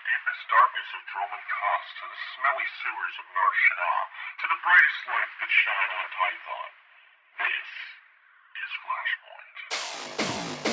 deepest darkness of Droman Cast to the smelly sewers of Nar Shaddaa to the brightest lights that shine on Tython. This is Flashpoint.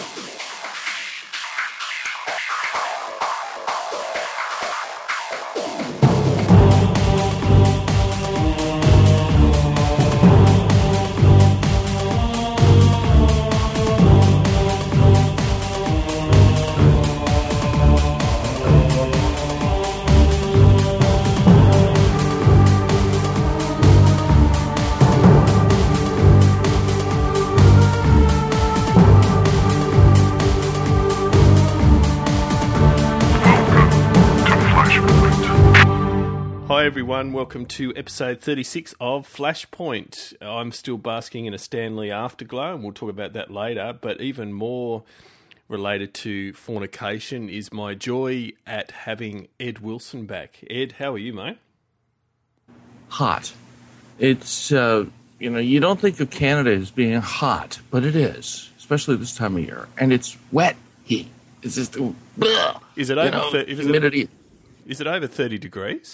Hi everyone, welcome to episode 36 of Flashpoint. I'm still basking in a Stanley afterglow and we'll talk about that later, but even more related to fornication is my joy at having Ed Wilson back. Ed, how are you, mate? Hot. It's, you don't think of Canada as being hot, but it is, especially this time of year. And it's wet heat. It's just, bleh, Is it over humidity. Is it over 30 degrees?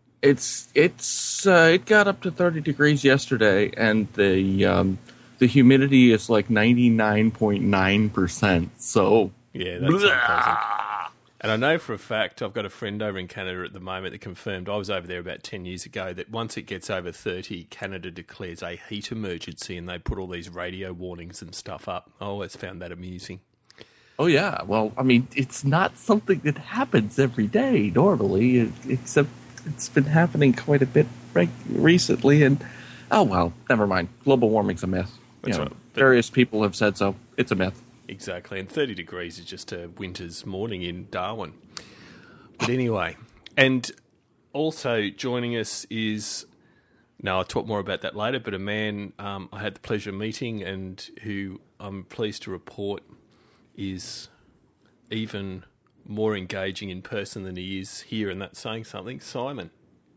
It got up to 30 degrees yesterday, and the humidity is like 99.9%. So yeah, that's unpleasant. And I know for a fact, I've got a friend over in Canada at the moment that confirmed, I was over there about 10 years ago, that once it gets over 30, Canada declares a heat emergency and they put all these radio warnings and stuff up. I always found that amusing. Oh yeah, well, I mean, it's not something that happens every day normally, except it's been happening quite a bit recently, and oh well, never mind. Global warming's a myth. That's right. Various people have said so. It's a myth. Exactly, and 30 degrees is just a winter's morning in Darwin. But anyway, and also joining us is, now I'll talk more about that later, but a man I had the pleasure of meeting and who I'm pleased to report is even more engaging in person than he is here, and that's saying something. Simon.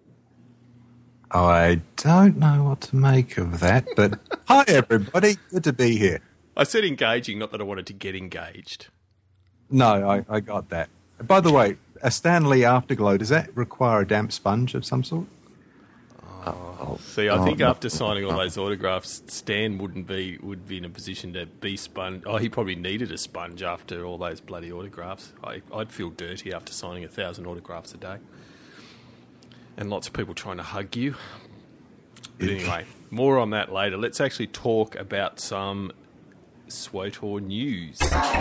I don't know what to make of that, but hi everybody, good to be here. I said engaging, not that I wanted to get engaged. No, I got that. By the way, a Stanley Afterglow, does that require a damp sponge of some sort? See, I think after signing all those autographs, Stan would be in a position to be sponged. Oh, he probably needed a sponge after all those bloody autographs. I'd feel dirty after signing 1,000 autographs a day. And lots of people trying to hug you. But anyway, more on that later. Let's actually talk about some SWTOR news.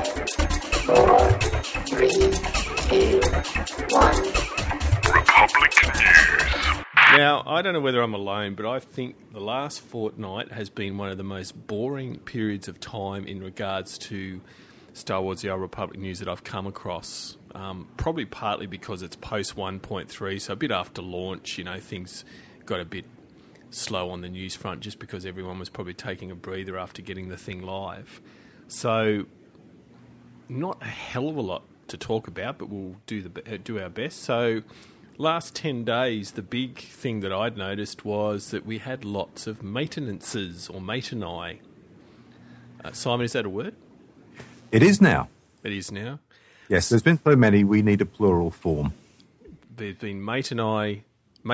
4, 3, 2, 1. Republic News. Now, I don't know whether I'm alone, but I think the last fortnight has been one of the most boring periods of time in regards to Star Wars The Old Republic news that I've come across. Probably partly because it's post 1.3, so a bit after launch, things got a bit slow on the news front just because everyone was probably taking a breather after getting the thing live. So, not a hell of a lot to talk about, but we'll do our best. So, last 10 days, the big thing that I'd noticed was that we had lots of maintenances or maintenai. Simon, is that a word? It is now. It is now. Yes, there's been so many, we need a plural form. There's been maintenais.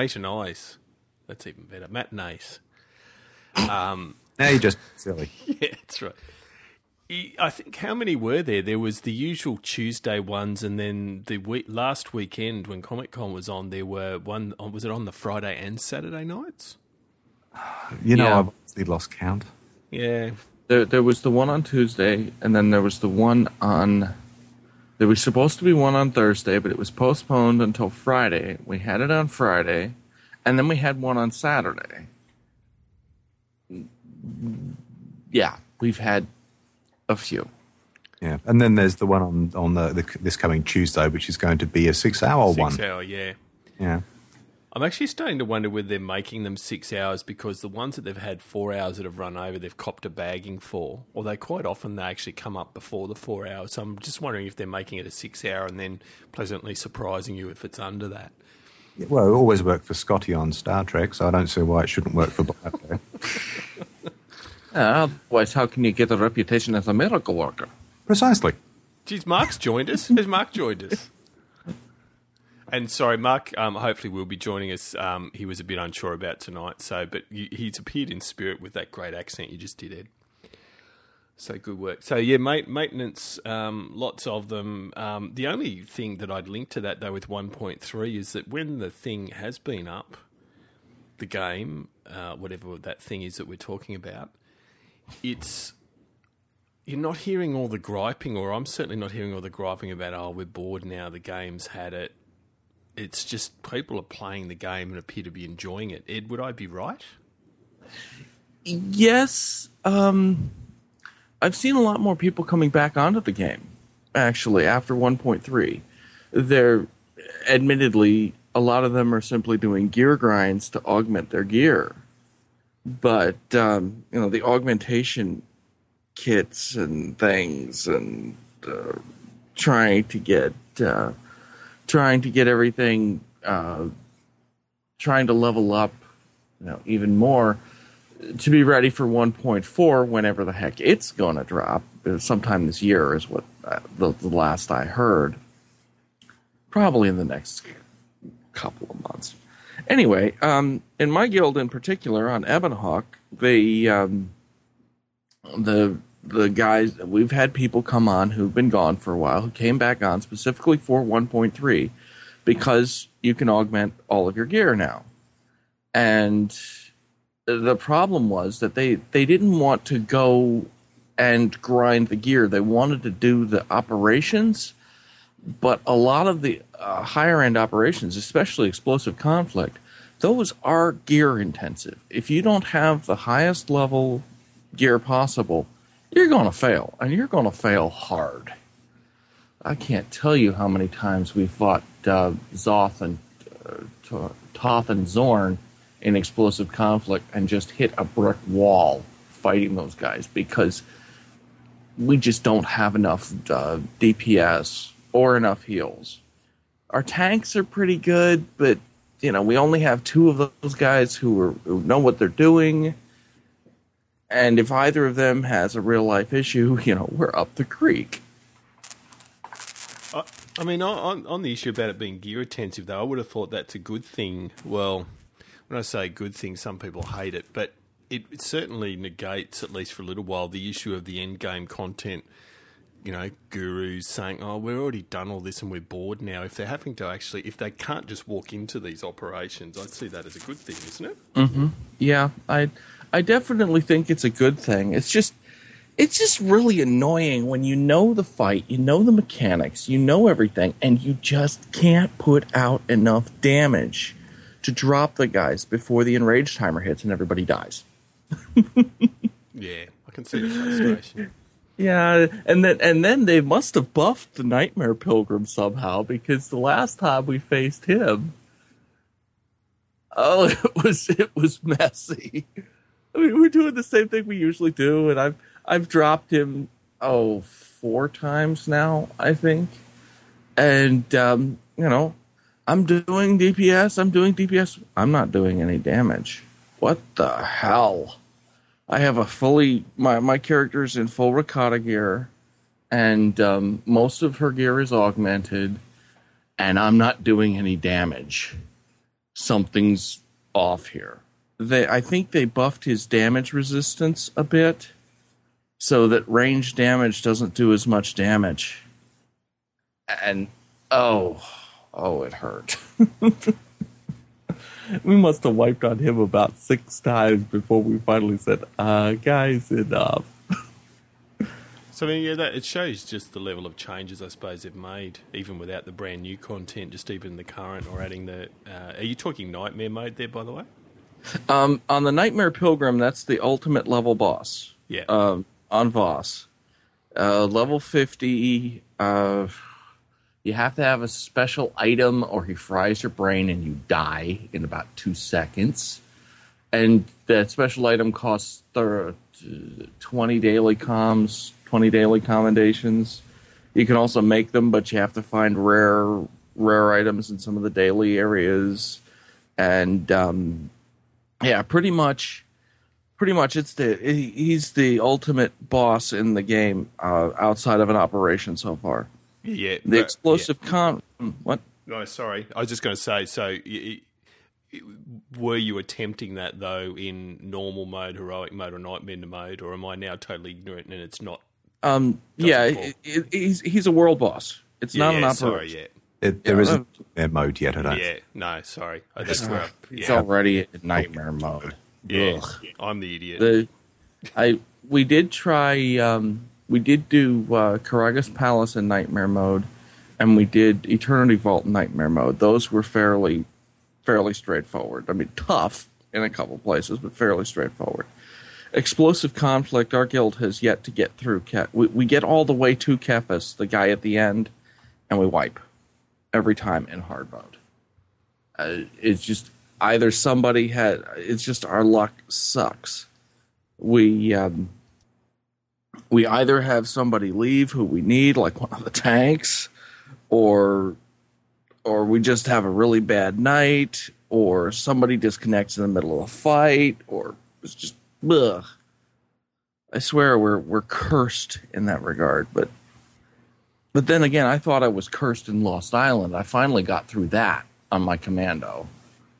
That's even better. Matinees. Now you're just silly. Yeah, that's right. I think, how many were there? There was the usual Tuesday ones, and then the last weekend when Comic-Con was on, there were one, was it on the Friday and Saturday nights? I've obviously lost count. Yeah. There was the one on Tuesday, and then there was the one on... There was supposed to be one on Thursday, but it was postponed until Friday. We had it on Friday, and then we had one on Saturday. Yeah, we've had a few. Yeah, and then there's the one on this coming Tuesday, which is going to be a 6-hour one. 6 hour, yeah. Yeah. I'm actually starting to wonder whether they're making them 6 hours because the ones that they've had 4 hours that have run over, they've copped a bagging for. Although quite often they actually come up before the 4 hours. So I'm just wondering if they're making it a 6 hour and then pleasantly surprising you if it's under that. Yeah, well, it always worked for Scotty on Star Trek, so I don't see why it shouldn't work for Black. Otherwise, how can you get a reputation as a miracle worker? Precisely. Geez, Mark's joined us. Has Mark joined us? And sorry, Mark, hopefully will be joining us. He was a bit unsure about tonight, but he's appeared in spirit with that great accent you just did, Ed. So good work. So yeah, maintenance, lots of them. The only thing that I'd link to that though with 1.3 is that when the thing has been up, the game, whatever that thing is that we're talking about, you're not hearing all the griping, or I'm certainly not hearing all the griping about, oh, we're bored now, the game's had it. It's just people are playing the game and appear to be enjoying it. Ed, would I be right? Yes. I've seen a lot more people coming back onto the game, actually, after 1.3. They're, admittedly, a lot of them are simply doing gear grinds to augment their gear. But, the augmentation kits and things and trying to get everything, trying to level up, even more, to be ready for 1.4 whenever the heck it's going to drop. Sometime this year is what the last I heard. Probably in the next couple of months. Anyway, in my guild in particular, on Ebonhawk, the guys, we've had people come on who've been gone for a while, who came back on specifically for 1.3 because you can augment all of your gear now. And the problem was that they didn't want to go and grind the gear. They wanted to do the operations, but a lot of the higher-end operations, especially Explosive Conflict, those are gear-intensive. If you don't have the highest level gear possible, you're going to fail, and you're going to fail hard. I can't tell you how many times we fought Zoth and Toth and Zorn in Explosive Conflict and just hit a brick wall fighting those guys because we just don't have enough DPS or enough heals. Our tanks are pretty good, but we only have 2 of those guys who know what they're doing. And if either of them has a real life issue, we're up the creek. I mean, on the issue about it being gear intensive, though, I would have thought that's a good thing. Well, when I say good thing, some people hate it, but it certainly negates, at least for a little while, the issue of the end game content. Gurus saying, "Oh, we've already done all this and we're bored now." If they're having to if they can't just walk into these operations, I'd see that as a good thing, isn't it? Mm-hmm. Yeah, I definitely think it's a good thing. It's just really annoying when you know the fight, you know the mechanics, you know everything, and you just can't put out enough damage to drop the guys before the enrage timer hits and everybody dies. Yeah, I can see the frustration. Yeah, and then they must have buffed the Nightmare Pilgrim somehow, because the last time we faced him, it was messy. I mean, we're doing the same thing we usually do, and I've dropped him 4 times now, I think, and I'm doing DPS. I'm not doing any damage. What the hell? I have my character's in full Rakata gear, and most of her gear is augmented, and I'm not doing any damage. Something's off here. I think they buffed his damage resistance a bit, so that range damage doesn't do as much damage. And, it hurt. We must have wiped on him about 6 times before we finally said, guys, enough. So, I mean, yeah, it shows just the level of changes, I suppose, they've made, even without the brand new content, just even the current, or adding the... are you talking Nightmare mode there, by the way? On the Nightmare Pilgrim, that's the ultimate level boss. Yeah. On Voss. Level 50, you have to have a special item or he fries your brain and you die in about 2 seconds. And that special item costs 20 daily comms, 20 daily commendations. You can also make them, but you have to find rare items in some of the daily areas. And pretty much he's the ultimate boss in the game outside of an operation so far. Yeah, the explosive what? No, sorry. I was just going to say, so were you attempting that, though, in normal mode, heroic mode, or Nightmare mode, or am I now totally ignorant and it's not? He's a world boss. It's not an operation. Sorry, There isn't nightmare mode yet, I don't think. Yeah, no, sorry. That's where He's already in nightmare mode. Yeah, Ugh. I'm the idiot. We did try. We did do Karagas Palace in nightmare mode, and we did Eternity Vault in nightmare mode. Those were fairly straightforward. I mean, tough in a couple places, but fairly straightforward. Explosive Conflict, our guild has yet to get through. We get all the way to Kephas, the guy at the end, and we wipe every time in hard mode. It's just either somebody had. It's just our luck sucks. We either have somebody leave who we need, like one of the tanks, or we just have a really bad night, or somebody disconnects in the middle of a fight, or it's just ugh. I swear we're cursed in that regard, but then again, I thought I was cursed in Lost Island. I finally got through that on my commando.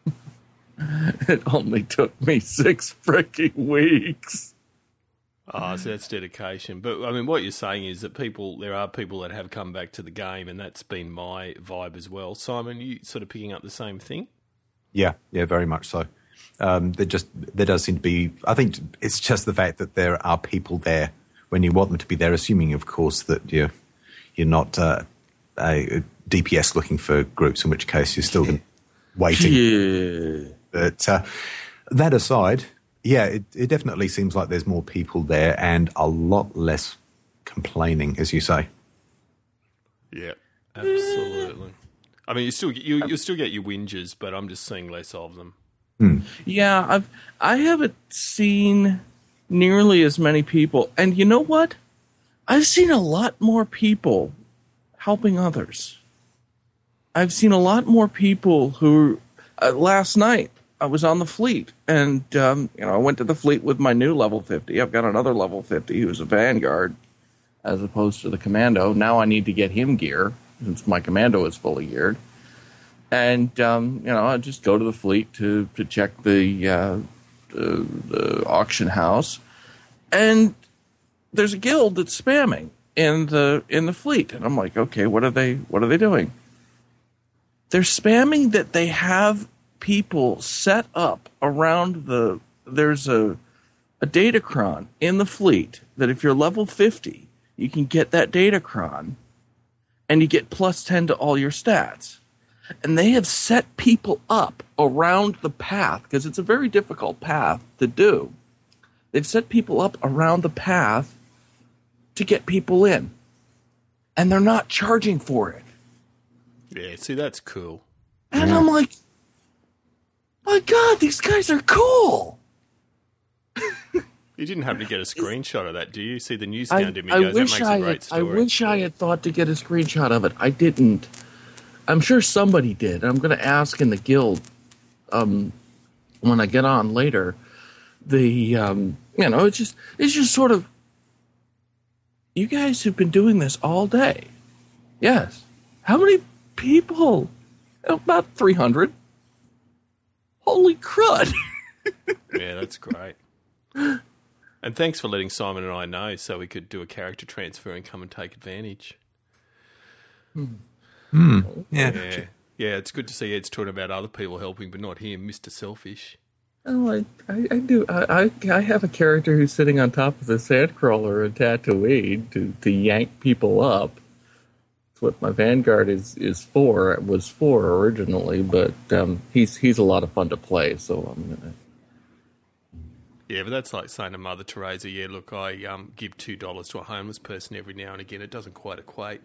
It only took me 6 freaking weeks. Oh, so that's dedication. But, I mean, what you're saying is that there are people that have come back to the game, and that's been my vibe as well. Simon, you sort of picking up the same thing? Yeah, very much so. There does seem to be, I think it's just the fact that there are people there when you want them to be there, assuming, of course, that you're not a DPS looking for groups, in which case you're still waiting. Yeah. But that aside, yeah, it definitely seems like there's more people there and a lot less complaining, as you say. Yeah, absolutely. I mean, you still get your whingers, but I'm just seeing less of them. Yeah, I haven't seen nearly as many people, and you know what? I've seen a lot more people helping others. I've seen a lot more people who last night I was on the fleet, and I went to the fleet with my new level 50. I've got another level 50 who's a Vanguard, as opposed to the Commando. Now I need to get him gear since my Commando is fully geared, and I just go to the fleet to check the auction house, and there's a guild that's spamming in the fleet, and I'm like, okay, what are they doing? They're spamming that they have people set up around there's a datacron in the fleet that if you're level 50, you can get that datacron and you get plus 10 to all your stats. And they have set people up around the path because it's a very difficult path to do. They've set people up around the path to get people in. And they're not charging for it. Yeah, see, that's cool. And I'm like, my God, these guys are cool. You didn't happen to get a screenshot of that, do you? See, the newsstand in me goes, that makes a great story. I wish I had thought to get a screenshot of it. I didn't. I'm sure somebody did. I'm going to ask in the guild when I get on later. It's just sort of, you guys have been doing this all day. Yes. How many people? About 300. Holy crud. Yeah, that's great. And thanks for letting Simon and I know so we could do a character transfer and come and take advantage. Yeah, it's good to see Ed's talking about other people helping, but not him, Mr. Selfish. Oh, I do. I have a character who's sitting on top of the sandcrawler in Tatooine to yank people up. That's what my Vanguard was for originally, but he's a lot of fun to play, so I'm gonna. Yeah, but that's like saying to Mother Teresa, yeah, look, I give $2 to a homeless person every now and again. It doesn't quite equate.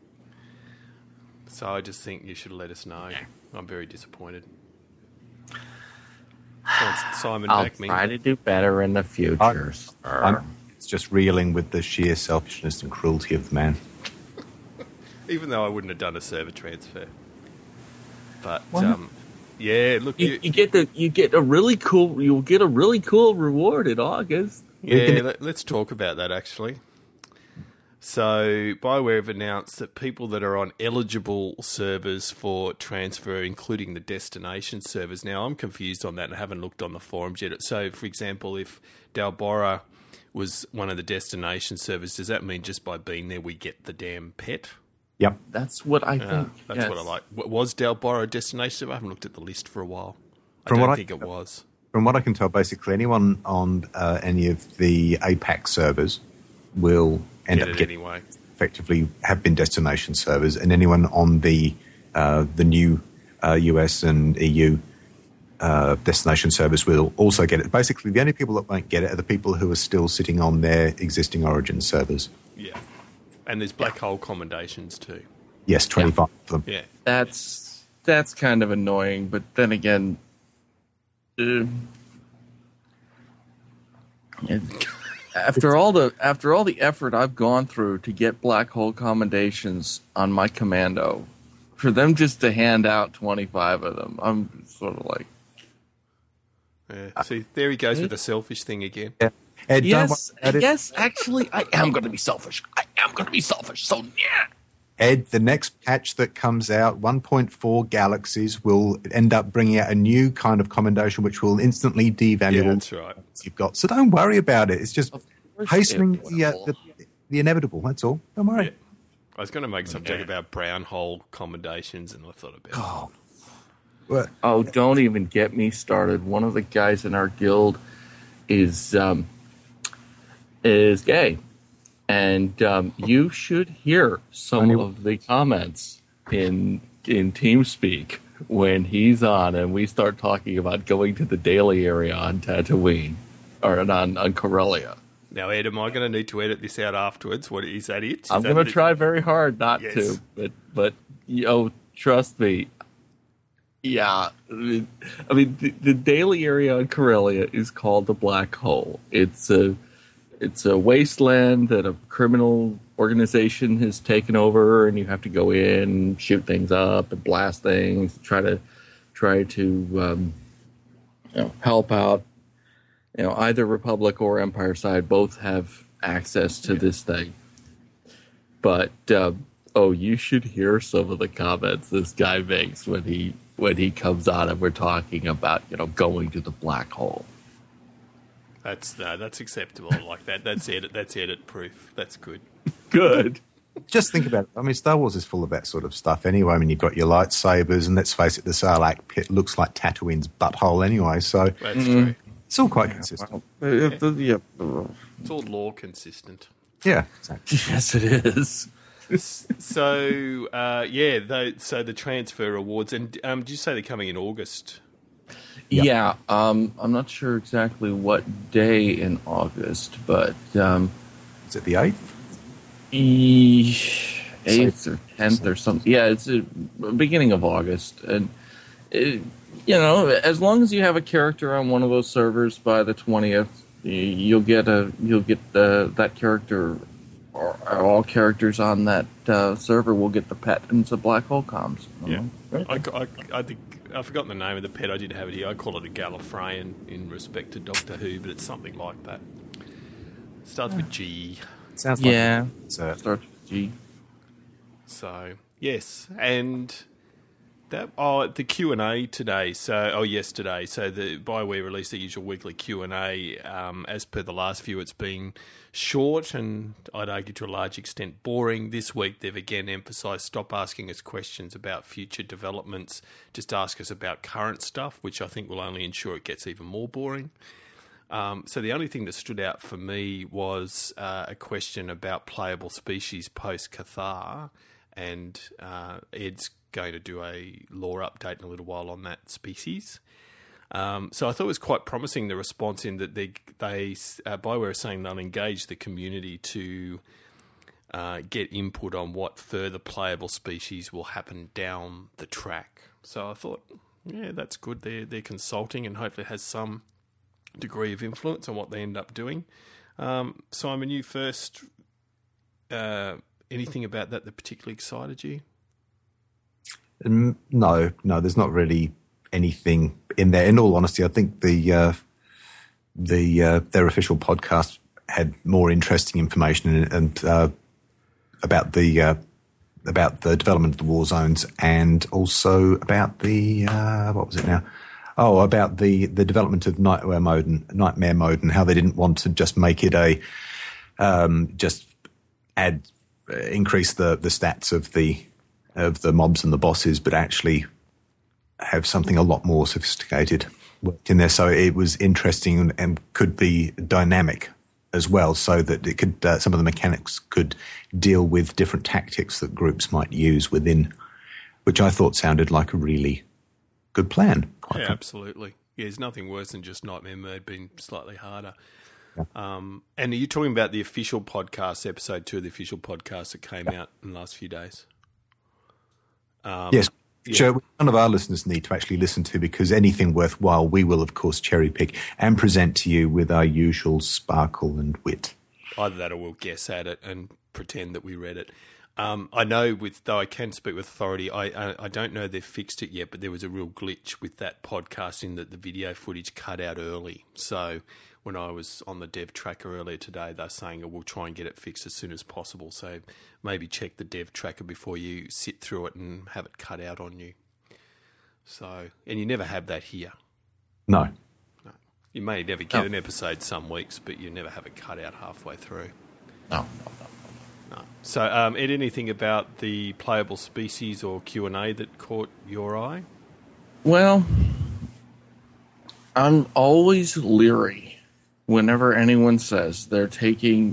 So I just think you should let us know. I'm very disappointed. Simon, back me. I'll try to do better in the future. It's just reeling with the sheer selfishness and cruelty of the man. Even though I wouldn't have done a server transfer. But yeah, look, you'll get a really cool reward in August. Yeah, let's talk about that actually. So BioWare have announced that people that are on eligible servers for transfer, including the destination servers. Now, I'm confused on that and haven't looked on the forums yet. So, for example, if Dalbora was one of the destination servers, does that mean just by being there we get the damn pet? Yep. That's what I think. That's what I like. Was Dalbora a destination server? I haven't looked at the list for a while. I From don't what think it was. From what I can tell, basically anyone on any of the APAC servers will end up getting anyway. Effectively have been destination servers, and anyone on the new US and EU destination servers will also get it. Basically, the only people that won't get it are the people who are still sitting on their existing Origin servers. Yeah. And there's black hole commendations too. Yes, 25 of them. Yeah. That's kind of annoying, but then again, after all the effort I've gone through to get black hole commendations on my commando, for them just to hand out 25 of them, I'm sort of like, Yeah. See, there he goes with the selfish thing again. Yeah. Ed, yes, actually, I am going to be selfish. So yeah. Ed, the next patch that comes out, 1.4 Galaxies, will end up bringing out a new kind of commendation which will instantly devalue all that's right. you've got. So don't worry about it. It's just hastening it will. the inevitable. That's all. Don't worry. Yeah. I was going to make some joke about brown hole commendations, and I thought about it. Oh, don't even get me started. One of the guys in our guild is gay, and you should hear some of the comments in TeamSpeak when he's on, and we start talking about going to the daily area on Tatooine or on Corellia. Now, Ed, am I going to need to edit this out afterwards? What is that? It? I'm going to try very hard not Yes. to, but trust me. Yeah, I mean the daily area on Corellia is called the Black Hole. It's a wasteland that a criminal organization has taken over, and you have to go in, shoot things up, and blast things, try to help out. Either Republic or Empire side both have access to this thing. But you should hear some of the comments this guy makes when he comes on and we're talking about going to the Black Hole. That's acceptable. I like that. That's edit proof. That's good. Good. Just think about it. I mean, Star Wars is full of that sort of stuff anyway. I mean, you've got your lightsabers, and let's face it, the Sarlacc pit looks like Tatooine's butthole anyway, so That's true. it's all quite consistent. It's all law consistent. Yeah, exactly. Yes, it is. So, so the transfer awards, and did you say they're coming in August? Yeah, I'm not sure exactly what day in August, but Is it the 8th? 8th or 10th or something. Yeah, it's the beginning of August, and as long as you have a character on one of those servers by the 20th, you'll get that character, or all characters on that server will get the pet, and it's a black hole comms. Yeah, I think I've forgotten the name of the pet. I did have it here. I call it a Gallifreyan in respect to Doctor Who, but it's something like that. Starts with G. Sounds like Yeah, so. starts with G. So yes, and that the Q&A today. Yesterday. So the BioWare released the usual weekly Q&A. As per the last few, it's been short and I'd argue to a large extent boring. This week they've again emphasised stop asking us questions about future developments. Just ask us about current stuff, which I think will only ensure it gets even more boring. So the only thing that stood out for me was a question about playable species post Cathar, and Ed's going to do a lore update in a little while on that species. So I thought it was quite promising, the response in that BioWare are saying they'll engage the community to get input on what further playable species will happen down the track. So I thought, yeah, that's good. They're consulting and hopefully it has some degree of influence on what they end up doing. Simon, you first, anything about that particularly excited you? No, there's not really anything in there. In all honesty, I think their official podcast had more interesting information in it, and about the development of the war zones, and also about the what was it now? Oh, about the development of nightmare mode, and how they didn't want to just make it a increase the stats of the mobs and the bosses, but actually have something a lot more sophisticated worked in there. So it was interesting and could be dynamic as well, so that it could some of the mechanics could deal with different tactics that groups might use within, which I thought sounded like a really good plan. Yeah, absolutely. Yeah, there's nothing worse than just Nightmare Mode being slightly harder. Yeah. And are you talking about the official podcast, episode 2 of the official podcast that came out in the last few days? Yes. Yeah. Sure, none of our listeners need to actually listen to, because anything worthwhile we will, of course, cherry pick and present to you with our usual sparkle and wit. Either that or we'll guess at it and pretend that we read it. I know, though I can speak with authority, I don't know they've fixed it yet, but there was a real glitch with that podcast in that the video footage cut out early. So when I was on the dev tracker earlier today, they're saying, we'll try and get it fixed as soon as possible. So maybe check the dev tracker before you sit through it and have it cut out on you. So, and you never have that here. No. You may never get an episode some weeks, but you never have it cut out halfway through. No. So, Ed, anything about the playable species or Q&A that caught your eye? Well, I'm always leery whenever anyone says they're taking,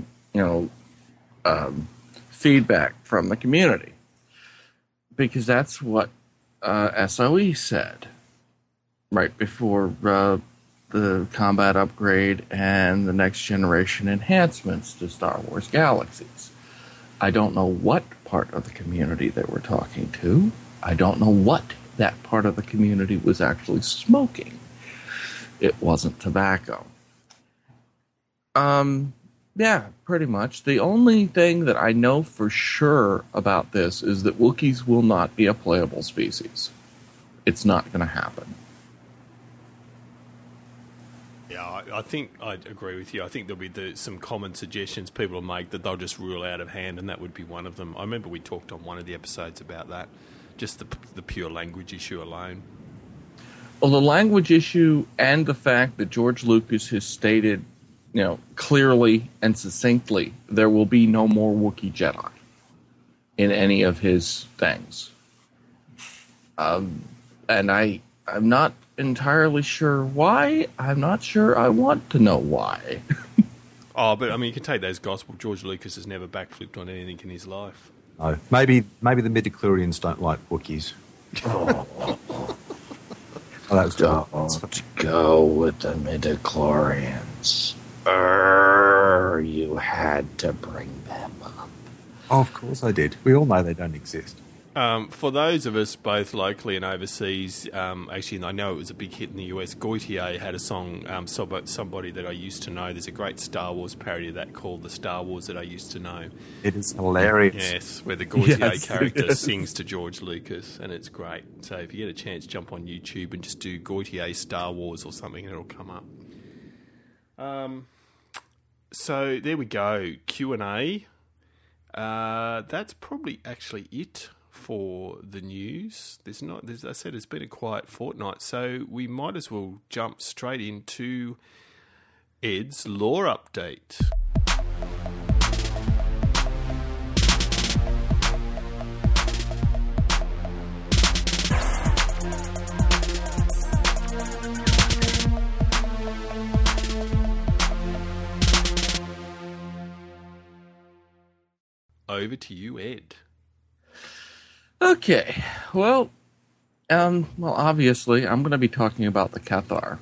feedback from the community, because that's what SOE said right before the combat upgrade and the next generation enhancements to Star Wars Galaxies. I don't know what part of the community they were talking to. I don't know what that part of the community was actually smoking. It wasn't tobacco. Yeah, pretty much. The only thing that I know for sure about this is that Wookiees will not be a playable species. It's not going to happen. Yeah, I think I'd agree with you. I think there'll be some common suggestions people will make that they'll just rule out of hand, and that would be one of them. I remember we talked on one of the episodes about that, just the pure language issue alone. Well, the language issue and the fact that George Lucas has stated, clearly and succinctly, there will be no more Wookiee Jedi in any of his things. And I'm not entirely sure why. I'm not sure I want to know why. Oh, but I mean, you can take those gospel. George Lucas has never backflipped on anything in his life. No, maybe the midichlorians don't like Wookiees. Don't go with the midichlorians. You had to bring them up. Oh, of course I did. We all know they don't exist. For those of us both locally and overseas, actually, I know it was a big hit in the US, Gautier had a song, Somebody That I Used to Know. There's a great Star Wars parody of that called The Star Wars That I Used to Know. It is hilarious. Yes, where the Gautier character sings to George Lucas, and it's great. So if you get a chance, jump on YouTube and just do Gautier Star Wars or something, and it'll come up. So there we go, Q&A. That's probably actually it for the news. As I said, it's been a quiet fortnight, so we might as well jump straight into Ed's lore update. Over to you, Ed. Okay, well, obviously, I'm going to be talking about the Cathar.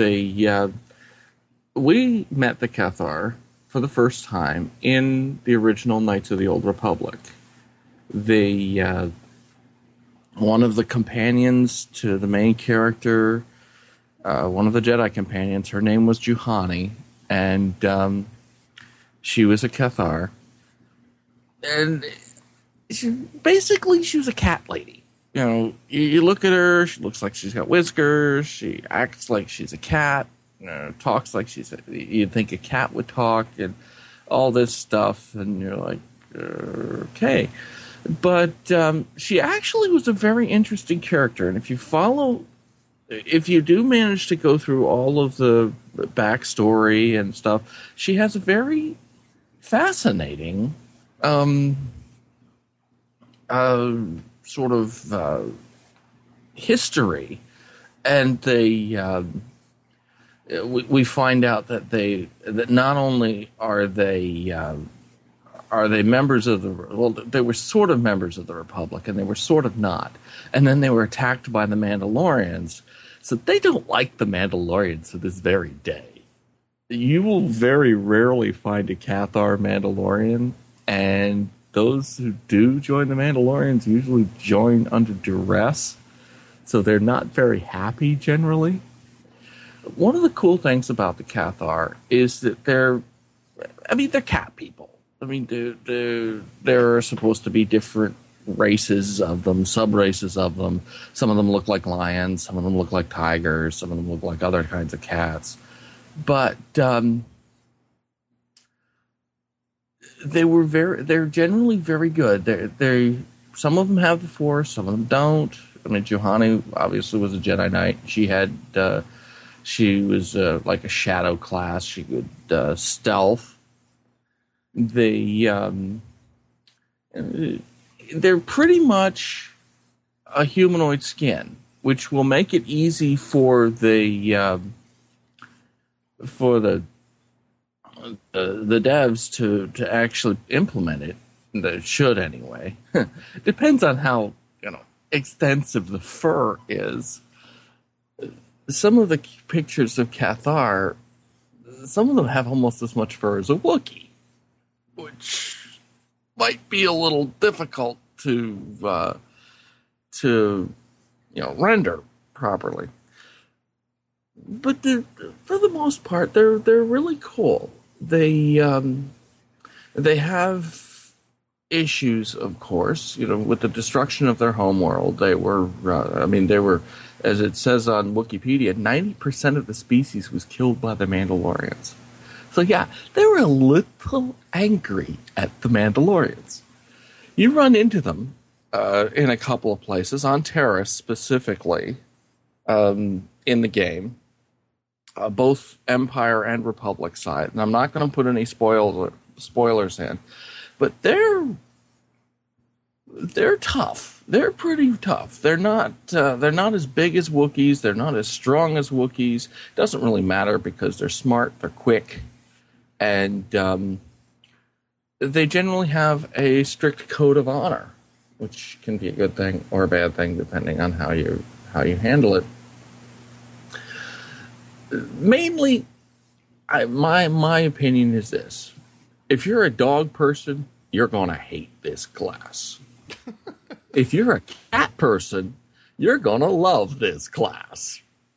We met the Cathar for the first time in the original Knights of the Old Republic. One of the companions to the main character, one of the Jedi companions, her name was Juhani, and she was a Cathar. And she was a cat lady. You look at her, she looks like she's got whiskers, she acts like she's a cat, talks like you'd think a cat would talk, and all this stuff, and you're like, Okay. But she actually was a very interesting character. And if you do manage to go through all of the backstory and stuff, she has a very fascinating sort of history. And we find out that not only are they members of they were sort of members of the Republic, and they were sort of not. And then they were attacked by the Mandalorians. So they don't like the Mandalorians to this very day. You will very rarely find a Cathar Mandalorian, and those who do join the Mandalorians usually join under duress. So they're not very happy generally. One of the cool things about the Cathar is that they're cat people. I mean, there are supposed to be different races of them, sub-races of them. Some of them look like lions. Some of them look like tigers. Some of them look like other kinds of cats. But they're generally very good. Some of them have the Force. Some of them don't. I mean, Juhani obviously was a Jedi Knight. She was like a shadow class. She could stealth. They're pretty much a humanoid skin, which will make it easy for the devs to actually implement it. They should anyway. Depends on how extensive the fur is. Some of the pictures of Cathar, some of them have almost as much fur as a Wookiee, which might be a little difficult to render properly. But for the most part, they're really cool. They have issues, of course, with the destruction of their homeworld. They were, as it says on Wikipedia, 90% of the species was killed by the Mandalorians. So yeah, they were a little angry at the Mandalorians. You run into them in a couple of places, on Terrace specifically, in the game, both Empire and Republic side. And I'm not going to put any spoilers in, but they're tough. They're pretty tough. They're not as big as Wookiees. They're not as strong as Wookiees. Doesn't really matter because they're smart. They're quick. And they generally have a strict code of honor, which can be a good thing or a bad thing depending on how you handle it. Mainly, my opinion is this: if you're a dog person, you're going to hate this class. If you're a cat person, you're going to love this class.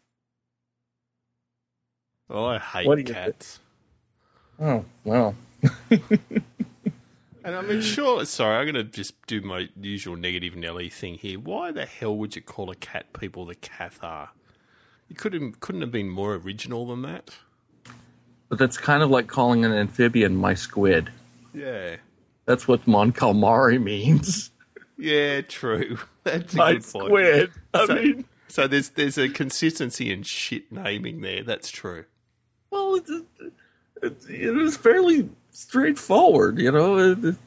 Oh, I hate cats. Oh, well. And I mean, sure, sorry, I'm going to just do my usual negative Nelly thing here. Why the hell would you call a cat people the Cathar? You couldn't have been more original than that. But that's kind of like calling an amphibian my squid. Yeah. That's what Mon Calamari means. Yeah, true. That's a my good point. Squid. I mean... So there's a consistency in shit naming there. That's true. Well, it is fairly straightforward, It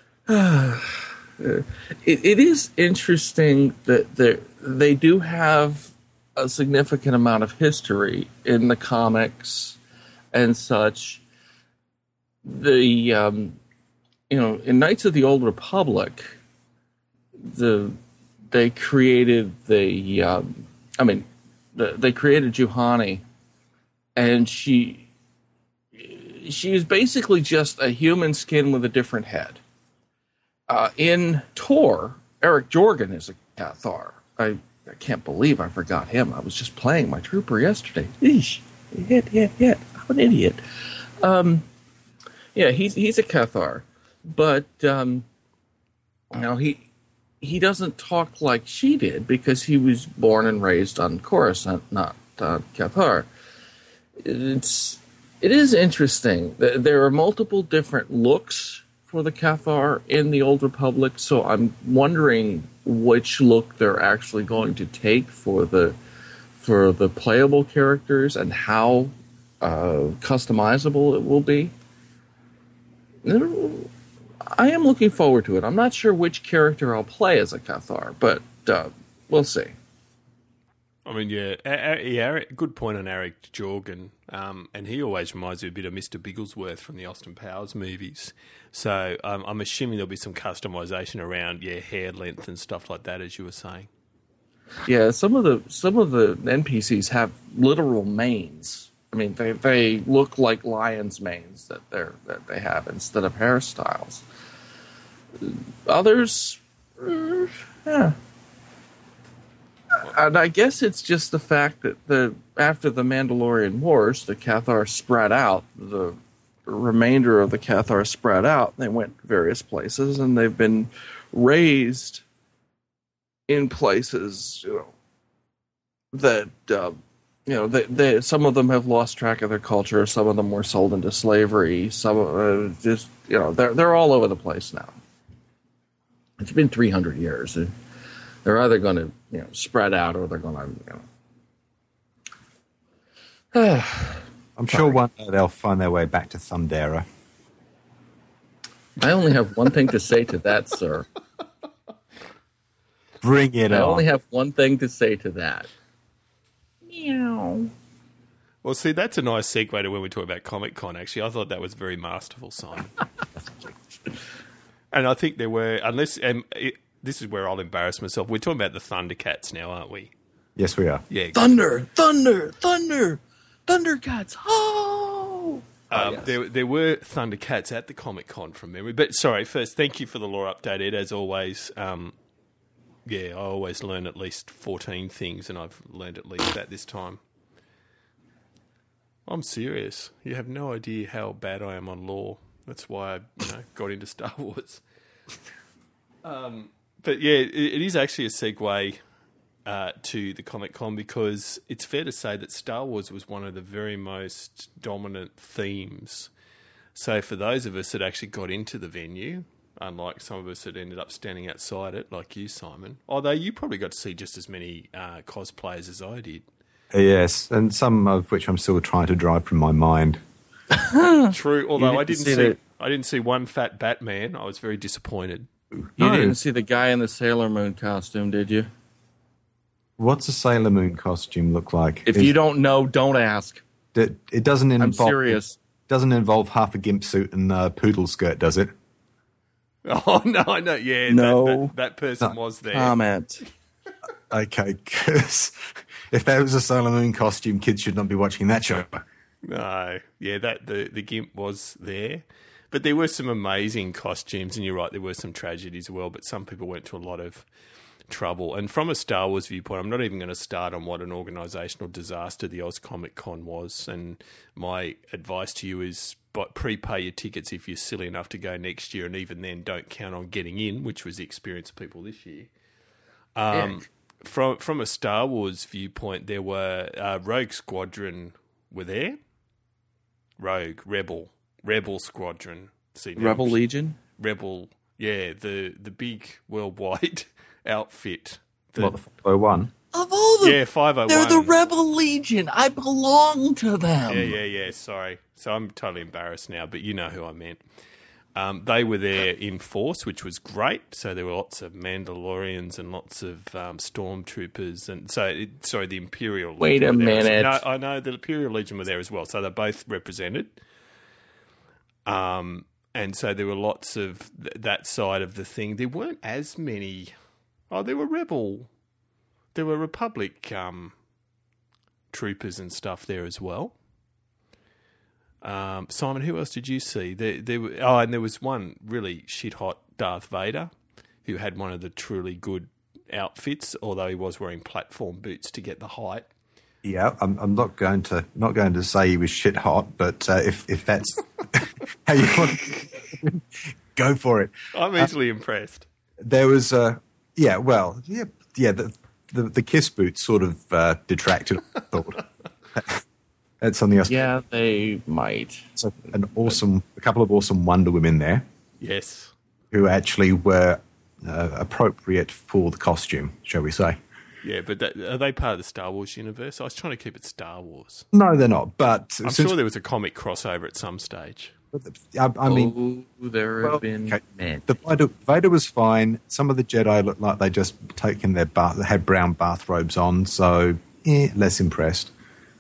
is interesting that they do have a significant amount of history in the comics and such. In Knights of the Old Republic, they created they created Juhani, and she is basically just a human skin with a different head. In Tor, Eric Jorgen is a Cathar. I can't believe I forgot him. I was just playing my trooper yesterday. Eesh. Yeah. I'm an idiot. Yeah, he's a Cathar. But, he doesn't talk like she did because he was born and raised on Coruscant, not Cathar. It is interesting. There are multiple different looks for the Cathar in the Old Republic, so I'm wondering which look they're actually going to take for the playable characters and how customizable it will be. I am looking forward to it. I'm not sure which character I'll play as a Cathar, but we'll see. I mean, yeah, good point on Eric Jorgen, and he always reminds me a bit of Mr. Bigglesworth from the Austin Powers movies. So I'm assuming there'll be some customization around, hair length and stuff like that, as you were saying. Yeah, some of the NPCs have literal manes. I mean, they look like lions' manes that they have instead of hairstyles. Others, yeah. And I guess it's just the fact that after the Mandalorian Wars, the Cathar spread out. The remainder of the Cathar spread out. They went various places, and they've been raised in places, that they some of them have lost track of their culture. Some of them were sold into slavery. Some they're all over the place now. It's been 300 years. They're either going to spread out, or they're going to I'm sure one day they'll find their way back to Thundera. I only have one thing to say to that, sir. Bring it on. I only have one thing to say to that. Meow. Well, see, that's a nice segue to when we talk about Comic-Con, actually. I thought that was very masterful, Simon. And I think there were, this is where I'll embarrass myself. We're talking about the Thundercats now, aren't we? Yes, we are. Yeah. Thunder! Thundercats! Oh! Yes. There were Thundercats at the Comic-Con from memory. But, sorry, first, thank you for the lore update, Ed, as always. I always learn at least 14 things, and I've learned at least that this time. I'm serious. You have no idea how bad I am on lore. That's why I got into Star Wars. But yeah, it is actually a segue to the Comic-Con, because it's fair to say that Star Wars was one of the very most dominant themes. So for those of us that actually got into the venue, unlike some of us that ended up standing outside it, like you, Simon, although you probably got to see just as many cosplayers as I did. Yes, and some of which I'm still trying to drive from my mind. True, although I didn't see one fat Batman. I was very disappointed. You didn't see the guy in the Sailor Moon costume, did you? What's a Sailor Moon costume look like? If you don't know, don't ask. It doesn't involve. I'm serious. Doesn't involve half a gimp suit and a poodle skirt, does it? Oh no! Yeah, no. That person was there. Comment. Okay, because if that was a Sailor Moon costume, kids should not be watching that show. No, yeah, the gimp was there, but there were some amazing costumes, and you're right, there were some tragedies as well. But some people went to a lot of trouble. And from a Star Wars viewpoint, I'm not even going to start on what an organisational disaster the Oz Comic Con was. And my advice to you is prepay your tickets if you're silly enough to go next year, and even then, don't count on getting in, which was the experience of people this year. From a Star Wars viewpoint, there were Rogue Squadron were there. Rogue, Rebel Squadron. Rebel Legion? Rebel, yeah, the big worldwide outfit. The 501? Of all the... Yeah, 501. They're the Rebel Legion. I belong to them. Yeah, sorry. So I'm totally embarrassed now, but you know who I meant. They were there in force, which was great. So there were lots of Mandalorians and lots of stormtroopers. And the Imperial Legion. Wait a minute. No, I know the Imperial Legion were there as well. So they're both represented. And so there were lots of that side of the thing. There weren't as many. Oh, there were Republic troopers and stuff there as well. Simon, who else did you see? And there was one really shit-hot Darth Vader who had one of the truly good outfits, although he was wearing platform boots to get the height. Yeah, I'm not going to say he was shit-hot, but if that's how you want to go for it. I'm easily impressed. There was the kiss boots sort of detracted, I thought. That's something else. Yeah, they might. So a couple of awesome Wonder Women there. Yes. who actually were appropriate for the costume, shall we say. Yeah, but are they part of the Star Wars universe? I was trying to keep it Star Wars. No, they're not. But I'm sure there was a comic crossover at some stage. I mean, there have been men. The Vader was fine. Some of the Jedi looked like they just taken their bath, had brown bathrobes on, so less impressed.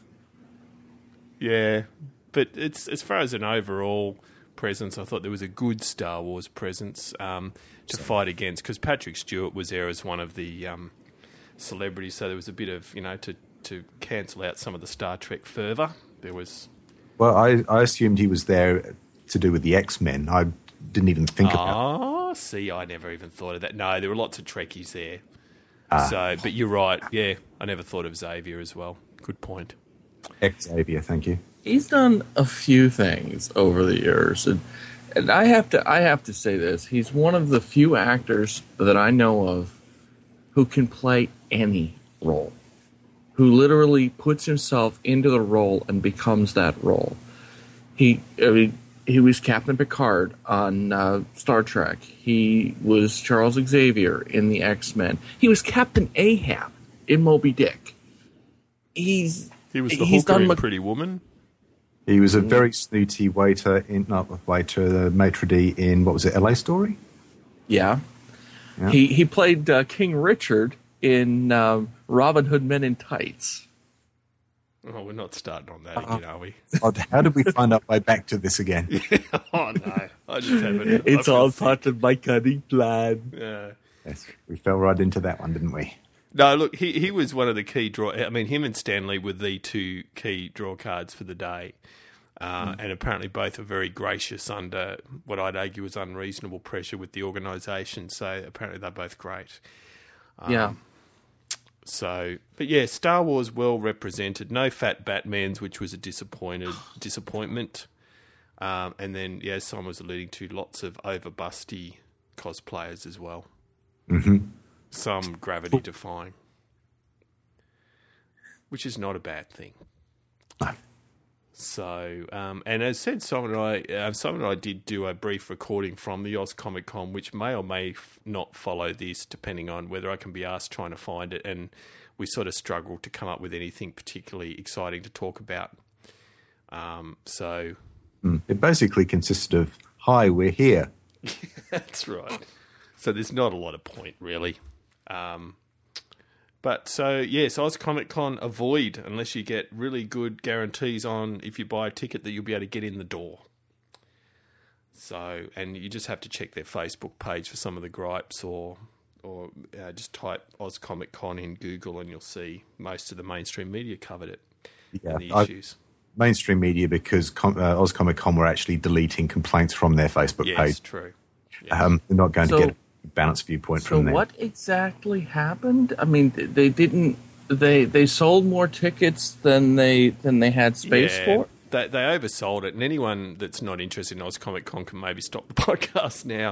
Yeah, but it's as far as an overall presence, I thought there was a good Star Wars presence to fight against, because Patrick Stewart was there as one of the celebrities, so there was a bit of, to cancel out some of the Star Trek fervour. There was... Well, I assumed he was there to do with the X-Men. I didn't even think about it. Oh, see, I never even thought of that. No, there were lots of Trekkies there. But you're right, yeah, I never thought of Xavier as well. Good point. Xavier, thank you. He's done a few things over the years, and I have to say this: he's one of the few actors that I know of who can play any role, who literally puts himself into the role and becomes that role. He was Captain Picard on Star Trek. He was Charles Xavier in the X-Men. He was Captain Ahab in Moby Dick. He was the hooker in Pretty Woman. He was a very snooty waiter maitre d' in, what was it, LA Story? Yeah. He played King Richard in Robin Hood Men in Tights. Oh, we're not starting on that again, are we? How did we find our way back to this again? Oh, no. I just haven't. It's all part of my cunning plan. Yeah. Yes, we fell right into that one, didn't we? No, look, he was one of the key draw. I mean, him and Stanley were the two key draw cards for the day. And apparently both are very gracious under what I'd argue was unreasonable pressure with the organisation. So apparently they're both great. Yeah. So, but yeah, Star Wars well represented. No fat Batmans, which was a disappointment. And then, yeah, as Simon was alluding to, lots of over-busty cosplayers as well. Mm-hmm. Some gravity-defying, which is not a bad thing. No. So, and as said, Simon and I did do a brief recording from the Oz Comic Con, which may or may not follow this, depending on whether I can be asked trying to find it. And we sort of struggled to come up with anything particularly exciting to talk about. It basically consisted of, hi, we're here. That's right. So there's not a lot of point, really. But so, yes, Oz Comic Con, avoid unless you get really good guarantees on if you buy a ticket that you'll be able to get in the door. So, and you just have to check their Facebook page for some of the gripes or just type Oz Comic Con in Google and you'll see most of the mainstream media covered it and the issues. Mainstream media, because Oz Comic Con were actually deleting complaints from their Facebook page. Yes, true. Yes. They're not going to get a balanced viewpoint from them. So what exactly happened? I mean, they didn't. They sold more tickets than they had space for. They oversold it, and anyone that's not interested in Oz Comic Con can maybe stop the podcast now.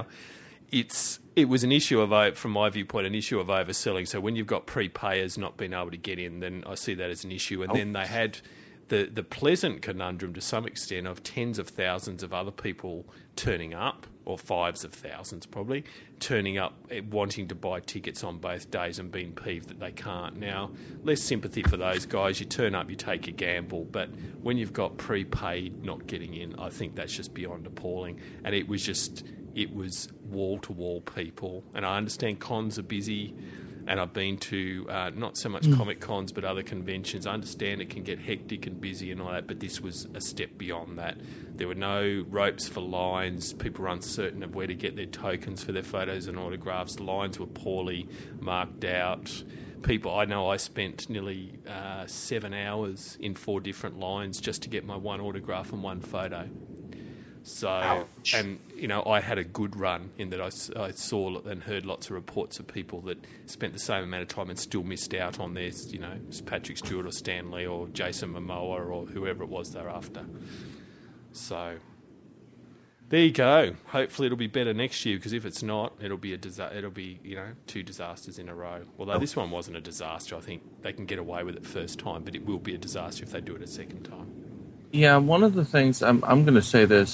It was an issue of, from my viewpoint, an issue of overselling. So when you've got prepayers not being able to get in, then I see that as an issue. And then they had the pleasant conundrum to some extent of tens of thousands of other people turning up, or fives of thousands probably, turning up wanting to buy tickets on both days and being peeved that they can't. Now, less sympathy for those guys. You turn up, you take a gamble, but when you've got prepaid not getting in, I think that's just beyond appalling. And it was wall-to-wall people. And I understand cons are busy, and I've been to not so much comic cons but other conventions. I understand it can get hectic and busy and all that, but this was a step beyond that. There were no ropes for lines. People were uncertain of where to get their tokens for their photos and autographs. The lines were poorly marked out. I know I spent nearly 7 hours in 4 different lines just to get my one autograph and one photo. So, ouch. And, I had a good run in that I saw and heard lots of reports of people that spent the same amount of time and still missed out on their, Patrick Stewart or Stan Lee or Jason Momoa or whoever it was they're after. So, there you go. Hopefully it'll be better next year, because if it's not, it'll be it'll be 2 disasters in a row. Although this one wasn't a disaster. I think they can get away with it first time, but it will be a disaster if they do it a second time. Yeah, one of the things, I'm going to say this,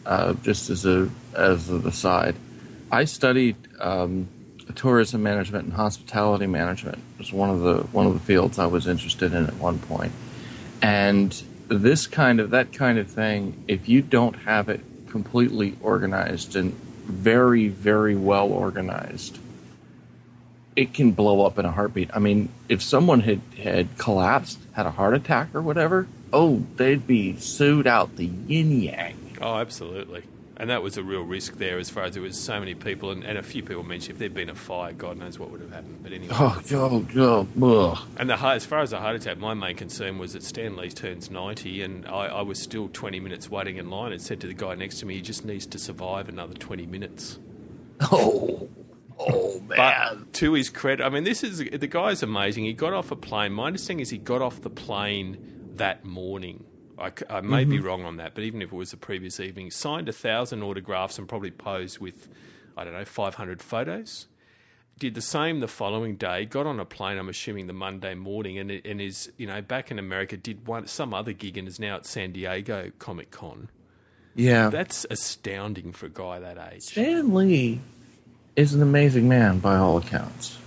just as an aside. I studied tourism management and hospitality management. It was one of the fields I was interested in at one point. And that kind of thing, if you don't have it completely organized and very, very well organized, it can blow up in a heartbeat. I mean, if someone had collapsed, had a heart attack or whatever, they'd be sued out the yin-yang. Oh, absolutely. And that was a real risk there as far as there was so many people, and a few people mentioned if there'd been a fire, God knows what would have happened. But anyway. And as far as the heart attack, my main concern was that Stan Lee turns 90, and I was still 20 minutes waiting in line and said to the guy next to me, he just needs to survive another 20 minutes. Oh, man. But to his credit, I mean, the guy's amazing. He got off a plane. My understanding is he got off the plane that morning. I may be wrong on that, but even if it was the previous evening, signed 1,000 autographs and probably posed with, 500 photos. Did the same the following day, got on a plane, I'm assuming the Monday morning, and is, back in America, did some other gig and is now at San Diego Comic-Con. Yeah. That's astounding for a guy that age. Stan Lee is an amazing man by all accounts.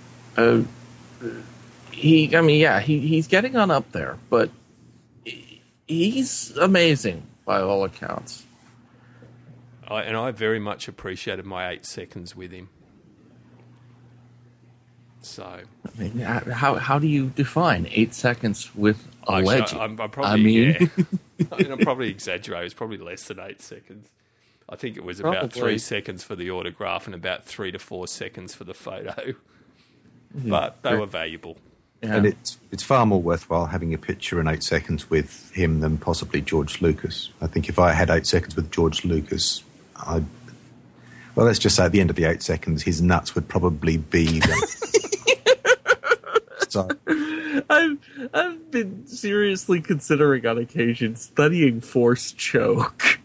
He's getting on up there, but he's amazing by all accounts. I very much appreciated my 8 seconds with him. So, I mean, how do you define 8 seconds with a legend? I'm probably, I'm probably exaggerating. It's probably less than 8 seconds. I think it was about 3 seconds for the autograph and about 3 to 4 seconds for the photo. But they were valuable. Yeah. And it's far more worthwhile having a picture in 8 seconds with him than possibly George Lucas. I think if I had 8 seconds with George Lucas, let's just say at the end of the 8 seconds, his nuts would probably be... So. I've been seriously considering on occasion studying force choke.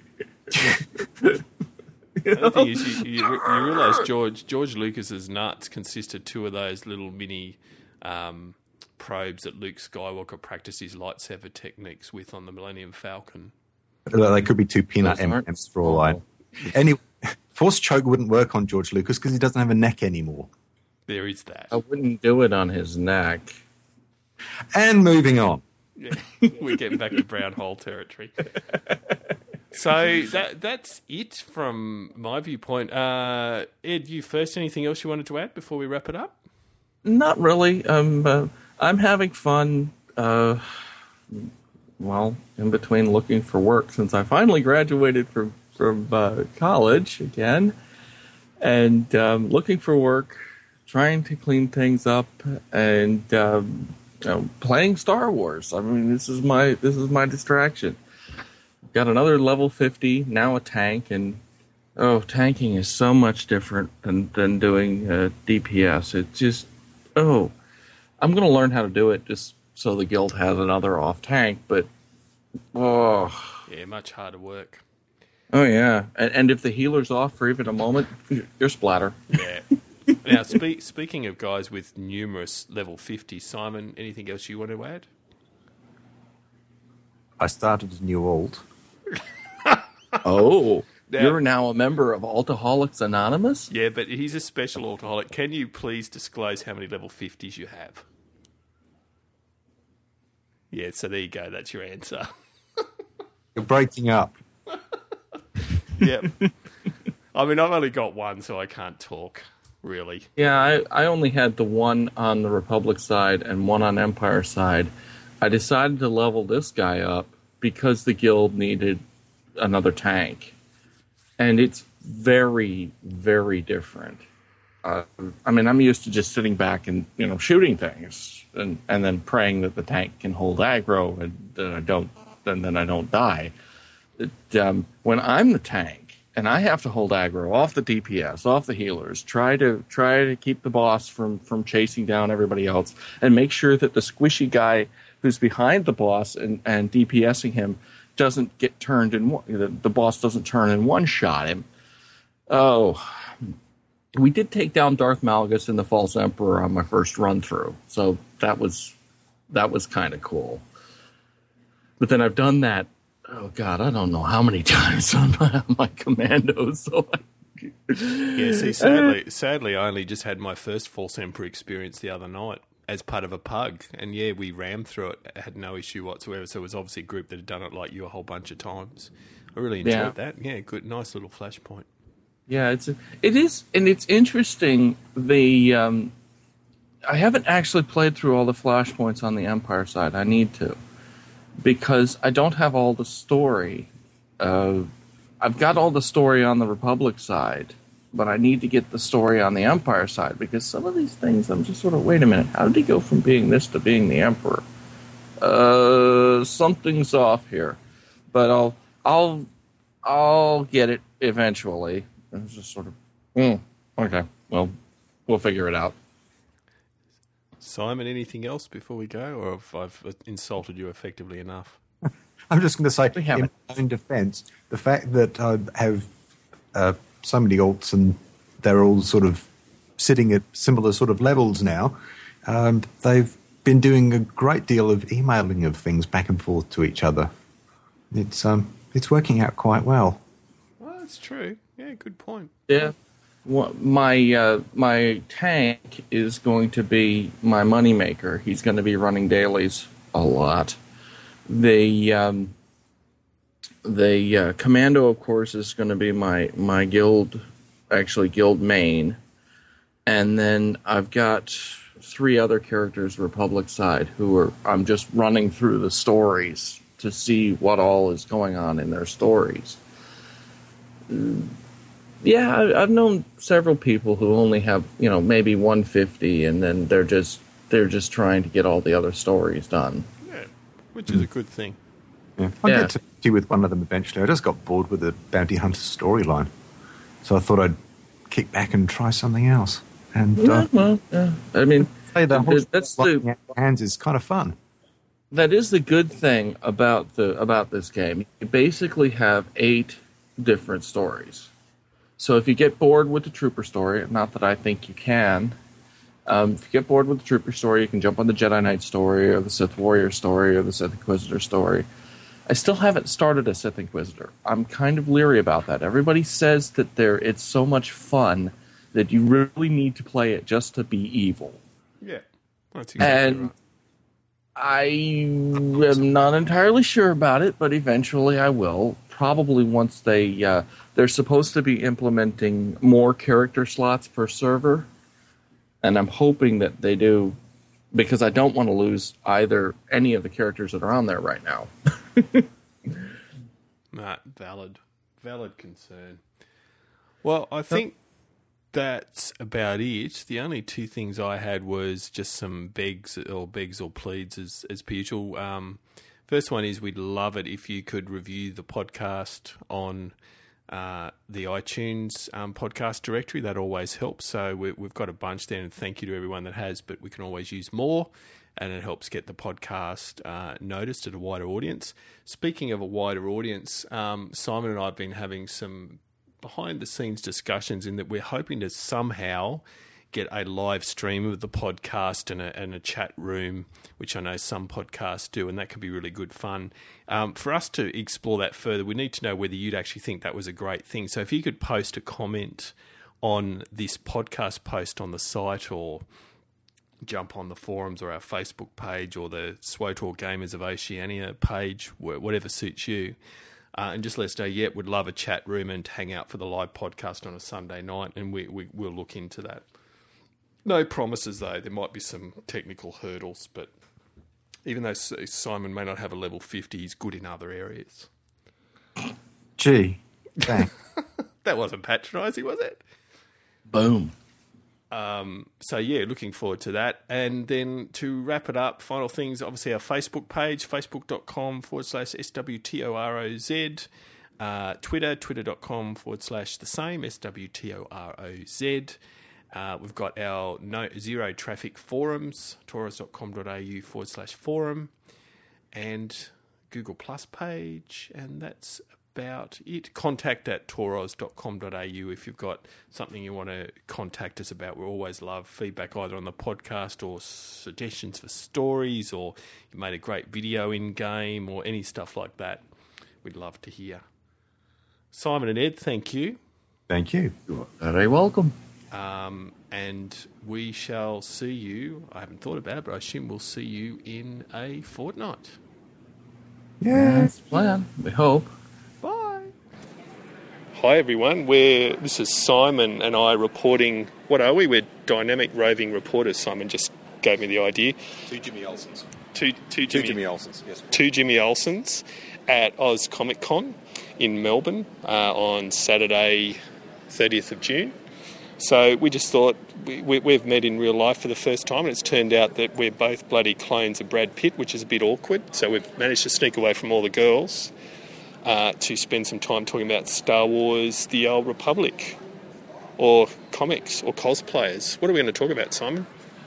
The thing is, you realise George Lucas's nuts consist of 2 of those little mini probes that Luke Skywalker practiced his lightsaber techniques with on the Millennium Falcon. They could be 2 peanut M&Ms for all I. Anyway, force choke wouldn't work on George Lucas because he doesn't have a neck anymore. There is that. I wouldn't do it on his neck. And moving on. Yeah, we're getting back to brown hole territory. So that's it from my viewpoint. Ed, you first. Anything else you wanted to add before we wrap it up? Not really. I'm having fun. In between looking for work since I finally graduated from college again, and looking for work, trying to clean things up, and playing Star Wars. I mean, this is my distraction. Got another level 50, now a tank, and tanking is so much different than doing DPS. It's just, I'm going to learn how to do it just so the guild has another off tank, but, yeah, much harder work. Oh, yeah. And if the healer's off for even a moment, you're splatter. Yeah. Now, speaking of guys with numerous level 50, Simon, anything else you want to add? I started a new alt. You're now a member of Altaholics Anonymous? Yeah, but he's a special Altaholic. Can you please disclose how many level 50s you have? Yeah, so there you go. That's your answer. You're breaking up. Yep. I mean, I've only got one, so I can't talk, really. Yeah, I only had the one on the Republic side and one on Empire side. I decided to level this guy up because the guild needed another tank. And it's very, very different. I'm used to just sitting back and, shooting things and then praying that the tank can hold aggro and then I don't die. When I'm the tank and I have to hold aggro off the DPS, off the healers, try to keep the boss from chasing down everybody else, and make sure that the squishy guy who's behind the boss and DPSing him doesn't get turned the boss doesn't turn and one-shot him. We did take down Darth Malgus and the False Emperor on my first run-through, so that was kind of cool. But then I've done that oh God, I don't know how many times on my commandos. So Yeah, see, sadly, I only just had my first False Emperor experience the other night as part of a pug. And yeah, we rammed through it, had no issue whatsoever. So it was obviously a group that had done it like you a whole bunch of times. I really enjoyed that. Yeah, good, nice little flashpoint. Yeah, it is, and it's interesting. I haven't actually played through all the flashpoints on the Empire side. I need to, because I don't have all the story. I've got all the story on the Republic side, but I need to get the story on the Empire side, because some of these things I'm just sort of, wait a minute, how did he go from being this to being the Emperor? Something's off here, but I'll get it eventually. It's just sort of, okay, well, we'll figure it out. Simon, anything else before we go, or if I've insulted you effectively enough? I'm just going to say, in my own defence, the fact that I have so many alts and they're all sort of sitting at similar sort of levels now, they've been doing a great deal of emailing of things back and forth to each other. It's working out quite well. Well, that's true. Yeah, good point. Yeah. Well, my tank is going to be my moneymaker. He's going to be running dailies a lot. The commando, of course, is going to be my guild main, and then I've got 3 other characters Republic side I'm just running through the stories to see what all is going on in their stories. Yeah, I've known several people who only have, maybe 150, and then they're just trying to get all the other stories done. Yeah, which is a good thing. Yeah, I'll get to see with one of them eventually. I just got bored with the Bounty Hunter storyline, so I thought I'd kick back and try something else. And I mean, that's the hands is kind of fun. That is the good thing about this game. You basically have 8 different stories. So if you get bored with the Trooper story, not that I think you can, if you get bored with the Trooper story, you can jump on the Jedi Knight story, or the Sith Warrior story, or the Sith Inquisitor story. I still haven't started a Sith Inquisitor. I'm kind of leery about that. Everybody says that it's so much fun that you really need to play it just to be evil. Yeah, that's exactly right. I am not entirely sure about it, but eventually I will. Probably once they're supposed to be implementing more character slots per server, and I'm hoping that they do, because I don't want to lose any of the characters that are on there right now. Valid concern. Well, I think that's about it. The only 2 things I had was just some begs or pleads as per usual. First one is we'd love it if you could review the podcast on the iTunes podcast directory. That always helps. So we've got a bunch there, and thank you to everyone that has, but we can always use more, and it helps get the podcast noticed at a wider audience. Speaking of a wider audience, Simon and I have been having some behind-the-scenes discussions in that we're hoping to somehow get a live stream of the podcast and a chat room, which I know some podcasts do, and that could be really good fun. For us to explore that further, we need to know whether you'd actually think that was a great thing. So if you could post a comment on this podcast post on the site, or jump on the forums or our Facebook page or the SWOTOR Gamers of Oceania page, whatever suits you, and just let us know, we'd love a chat room and hang out for the live podcast on a Sunday night, and we'll look into that. No promises, though. There might be some technical hurdles, but even though Simon may not have a level 50, he's good in other areas. Gee, thanks. That wasn't patronising, was it? Boom. So, looking forward to that. And then to wrap it up, final things, obviously our Facebook page, facebook.com/SWTOROZ. Twitter, twitter.com/the same, SWTOROZ. We've got our zero traffic forums, toros.com.au/forum, and Google Plus page, and that's about it. Contact@toros.com.au if you've got something you want to contact us about. We always love feedback either on the podcast or suggestions for stories, or you made a great video in game, or any stuff like that. we'd love to hear. Simon and Ed, thank you. Thank you. You're very welcome. And we shall see you, I haven't thought about it, but I assume we'll see you in a fortnight. That's the plan. We hope. Bye. Hi, everyone. This is Simon and I reporting, what are we? We're dynamic roving reporters. Simon just gave me the idea. Two Jimmy Olsons. Two Jimmy Olsons, yes. Two Jimmy Olsons at Oz Comic Con in Melbourne on Saturday, 30th of June. So we just thought we've met in real life for the first time, and it's turned out that we're both bloody clones of Brad Pitt, which is a bit awkward. So we've managed to sneak away from all the girls to spend some time talking about Star Wars, The Old Republic, or comics, or cosplayers. What are we going to talk about, Simon?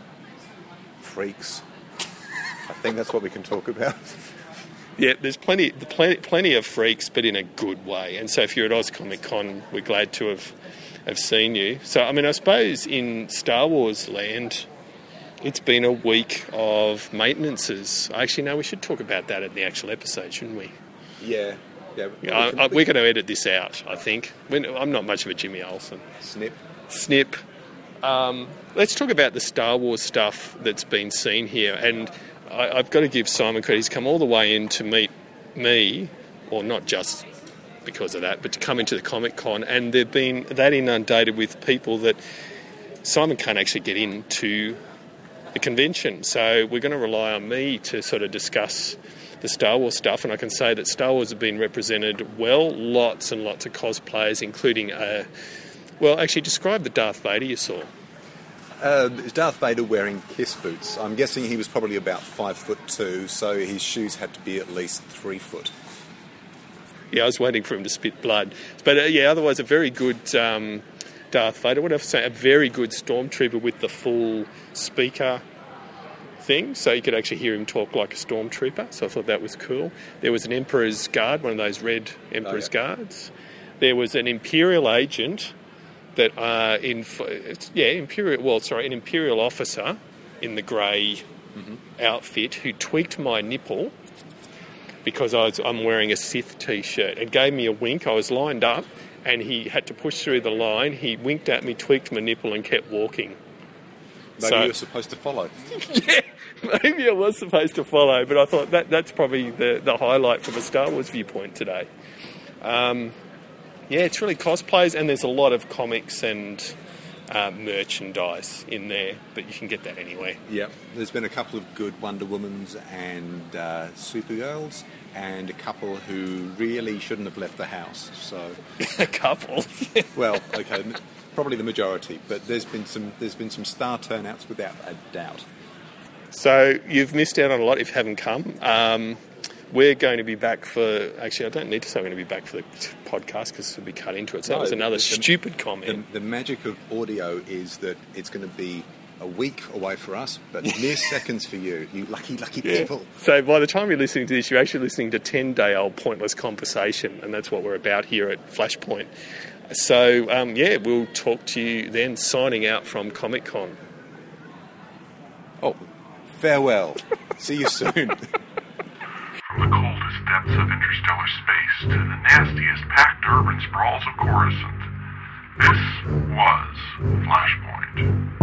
Freaks. I think that's what we can talk about. Yeah, there's plenty of freaks, but in a good way. And so if you're at Oz Comic Con, we're glad to have seen you. So, I mean, I suppose in Star Wars land, it's been a week of maintenances. Actually, no, we should talk about that in the actual episode, shouldn't we? Yeah. We're going to edit this out, I think. I'm not much of a Jimmy Olsen. Snip. Let's talk about the Star Wars stuff that's been seen here. And I've got to give Simon credit. He's come all the way in to meet me, or not just because of that, but to come into the Comic Con, and they've been that inundated with people that Simon can't actually get into the convention. So we're going to rely on me to sort of discuss the Star Wars stuff, and I can say that Star Wars have been represented well, lots and lots of cosplayers, including actually describe the Darth Vader you saw. Is Darth Vader wearing Kiss boots? I'm guessing he was probably about 5'2", so his shoes had to be at least 3 foot. Yeah, I was waiting for him to spit blood. But otherwise a very good Darth Vader. What else? A very good stormtrooper with the full speaker thing, so you could actually hear him talk like a stormtrooper. So I thought that was cool. There was an Emperor's Guard, one of those red Emperor's Guards. There was an Imperial agent that an Imperial officer in the grey outfit who tweaked my nipple because I'm wearing a Sith T-shirt and gave me a wink. I was lined up and he had to push through the line. He winked at me, tweaked my nipple and kept walking. Maybe you were supposed to follow. Yeah, maybe I was supposed to follow, but I thought that's probably the highlight from a Star Wars viewpoint today. It's really cosplays, and there's a lot of comics and merchandise in there, but you can get that anywhere. Yep. There's been a couple of good Wonder Womans and Supergirls, and a couple who really shouldn't have left the house. So a couple? Well, okay, probably the majority, but there's been some star turnouts without a doubt. So you've missed out on a lot if you haven't come. We're going to be back for... Actually, I don't need to say we're going to be back for the podcast because it'll be cut into it. So that was another stupid comment. The magic of audio is that it's going to be a week away for us, but mere seconds for you lucky people. So by the time you're listening to this, you're actually listening to 10-day-old pointless conversation, and that's what we're about here at Flashpoint. So, we'll talk to you then, signing out from Comic Con. Oh, farewell. See you soon. From the coldest depths of interstellar space to the nastiest packed urban sprawls of Coruscant, this was Flashpoint.